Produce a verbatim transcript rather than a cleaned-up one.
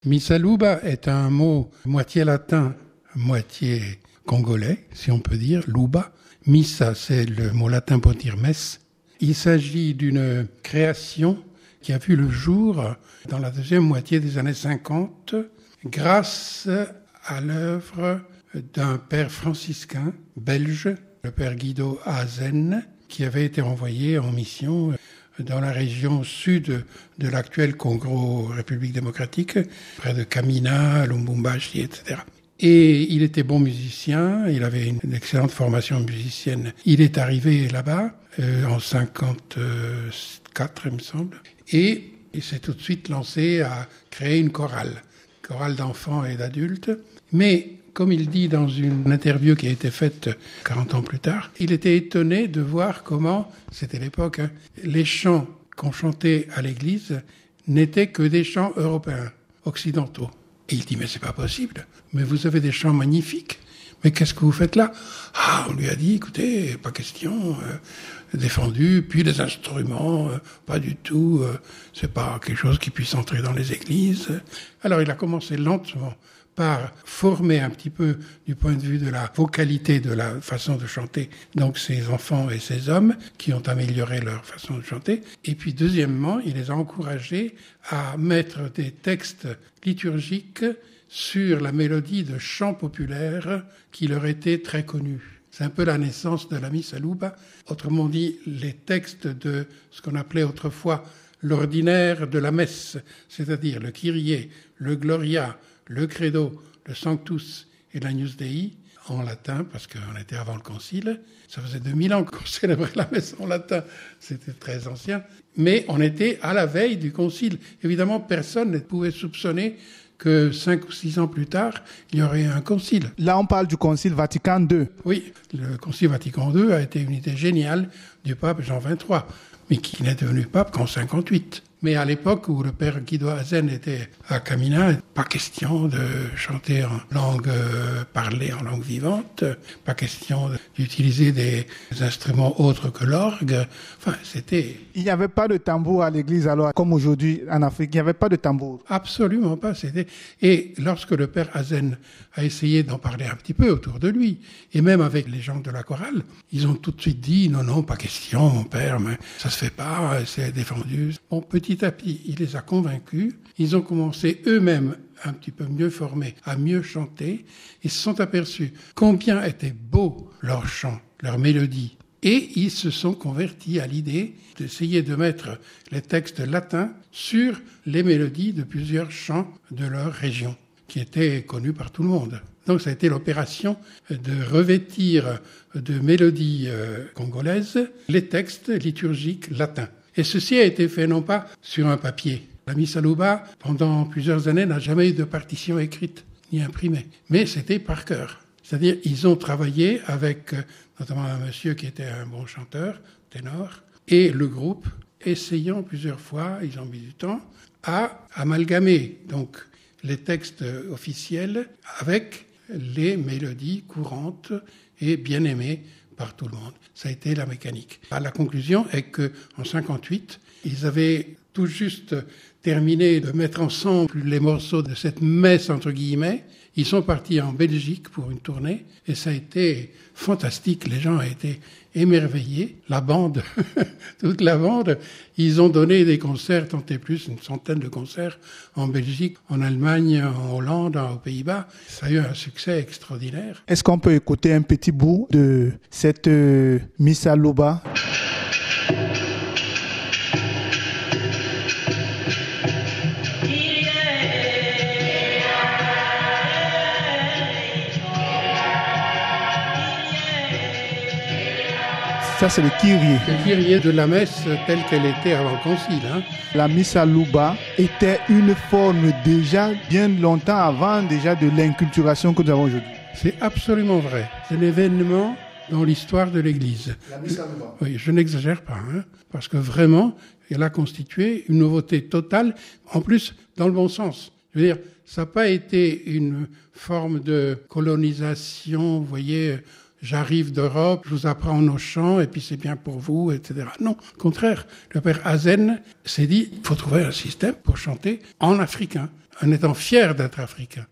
Missa Luba est un mot moitié latin, moitié congolais, si on peut dire, Luba. Missa, c'est le mot latin pour dire messe. Il s'agit d'une création qui a vu le jour dans la deuxième moitié des années cinquante, grâce à l'œuvre d'un père franciscain belge, le père Guido Hazen, qui avait été envoyé en mission dans la région sud de l'actuelle Congo-République démocratique, près de Kamina, Lubumbashi, et cetera. Et il était bon musicien, il avait une excellente formation musicienne. Il est arrivé là-bas euh, en cinquante-quatre, il me semble, et il s'est tout de suite lancé à créer une chorale, chorale d'enfants et d'adultes. Mais comme il dit dans une interview qui a été faite quarante ans plus tard, il était étonné de voir comment, c'était l'époque, hein, les chants qu'on chantait à l'église n'étaient que des chants européens, occidentaux. Et il dit, mais c'est pas possible, mais vous avez des chants magnifiques, mais qu'est-ce que vous faites là? Ah, on lui a dit, écoutez, pas question, euh, défendu, puis les instruments, euh, pas du tout, euh, c'est pas quelque chose qui puisse entrer dans les églises. Alors il a commencé lentement par former un petit peu du point de vue de la vocalité, de la façon de chanter, donc ces enfants et ces hommes qui ont amélioré leur façon de chanter. Et puis deuxièmement, il les a encouragés à mettre des textes liturgiques sur la mélodie de chants populaires qui leur étaient très connus. C'est un peu la naissance de la Missa Luba. Autrement dit, les textes de ce qu'on appelait autrefois l'ordinaire de la messe, c'est-à-dire le Kyrie, le Gloria, le Credo, le Sanctus et l'Agnus Dei en latin, parce qu'on était avant le concile. Ça faisait deux mille ans qu'on célébrait la messe en latin, c'était très ancien. Mais on était à la veille du concile. Évidemment, personne ne pouvait soupçonner que cinq ou six ans plus tard, il y aurait un concile. Là, on parle du concile Vatican deux. Oui, le concile Vatican deux a été une idée géniale du pape Jean vingt-trois, mais qui n'est devenu pape qu'en cinquante-huit. Mais à l'époque où le père Guido Hazen était à Kamina, pas question de chanter en langue euh, parlée, en langue vivante, pas question d'utiliser des instruments autres que l'orgue. Enfin, c'était... Il n'y avait pas de tambour à l'église alors, comme aujourd'hui en Afrique, il n'y avait pas de tambour. Absolument pas. C'était... Et lorsque le père Hazen a essayé d'en parler un petit peu autour de lui, et même avec les gens de la chorale, ils ont tout de suite dit « Non, non, pas question, mon père, mais ça se fait pas, c'est défendu. » Bon, petit à petit, il les a convaincus. Ils ont commencé eux-mêmes, un petit peu mieux formés, à mieux chanter. Ils se sont aperçus combien étaient beaux leurs chants, leurs mélodies. Et ils se sont convertis à l'idée d'essayer de mettre les textes latins sur les mélodies de plusieurs chants de leur région, qui étaient connus par tout le monde. Donc ça a été l'opération de revêtir de mélodies euh, congolaises les textes liturgiques latins. Et ceci a été fait non pas sur un papier. La Missa Luba, pendant plusieurs années, n'a jamais eu de partition écrite ni imprimée. Mais c'était par cœur. C'est-à-dire, ils ont travaillé avec notamment un monsieur qui était un bon chanteur, ténor, et le groupe, essayant plusieurs fois, ils ont mis du temps, à amalgamer donc les textes officiels avec les mélodies courantes et bien aimées par tout le monde. Ça a été la mécanique. La conclusion est qu'en cinquante-huit, ils avaient tout juste terminé de mettre ensemble les morceaux de cette messe, entre guillemets. Ils sont partis en Belgique pour une tournée et ça a été fantastique. Les gens ont été émerveillés. La bande, toute la bande, ils ont donné des concerts, tant et plus, une centaine de concerts en Belgique, en Allemagne, en Hollande, aux Pays-Bas. Ça a eu un succès extraordinaire. Est-ce qu'on peut écouter un petit bout de cette euh, Missa Luba? Ça, c'est le Kyrie. Le Kyrie de la messe telle qu'elle était avant le concile. Hein. La Missa Luba était une forme déjà bien longtemps avant déjà de l'inculturation que nous avons aujourd'hui. C'est absolument vrai. C'est l'événement dans l'histoire de l'Église. La Missa Luba. Oui, je n'exagère pas, hein, parce que vraiment, elle a constitué une nouveauté totale, en plus dans le bon sens. Je veux dire, ça n'a pas été une forme de colonisation, vous voyez. J'arrive d'Europe, je vous apprends nos chants et puis c'est bien pour vous, et cetera. Non, au contraire, le père Hazen s'est dit, il faut trouver un système pour chanter en africain, en étant fier d'être africain.